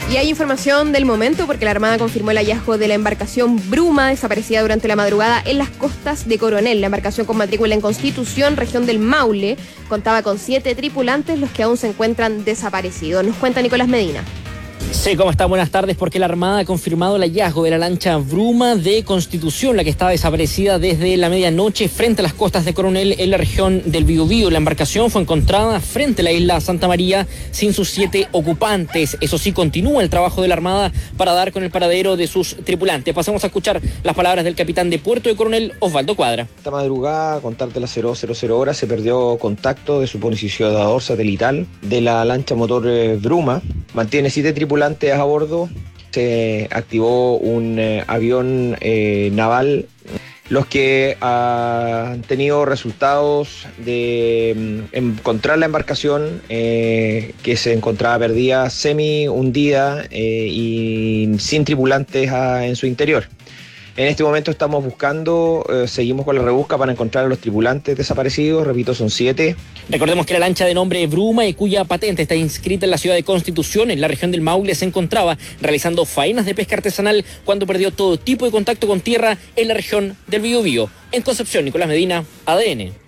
Y hay información del momento porque la Armada confirmó el hallazgo de la embarcación Bruma, desaparecida durante la madrugada en las costas de Coronel. La embarcación con matrícula en Constitución, región del Maule, contaba con 7 tripulantes, los que aún se encuentran desaparecidos. Nos cuenta Nicolás Medina. Sí, ¿cómo está? Buenas tardes, porque la Armada ha confirmado el hallazgo de la lancha Bruma de Constitución, la que estaba desaparecida desde la medianoche frente a las costas de Coronel en la región del Biobío. La embarcación fue encontrada frente a la isla Santa María sin sus 7 ocupantes. Eso sí, continúa el trabajo de la Armada para dar con el paradero de sus tripulantes. Pasamos a escuchar las palabras del capitán de Puerto de Coronel, Osvaldo Cuadra. Esta madrugada, a contar de las 00:00 horas, se perdió contacto de su posicionador satelital de la lancha motor Bruma. Mantiene 7 tripulantes a bordo. Se activó un avión naval, los que han tenido resultados de encontrar la embarcación que se encontraba perdida, semi hundida y sin tripulantes en su interior. En este momento estamos buscando, seguimos con la rebusca para encontrar a los tripulantes desaparecidos. Repito, son 7. Recordemos que la lancha de nombre Bruma y cuya patente está inscrita en la ciudad de Constitución, en la región del Maule, se encontraba realizando faenas de pesca artesanal cuando perdió todo tipo de contacto con tierra en la región del Biobío. En Concepción, Nicolás Medina, ADN.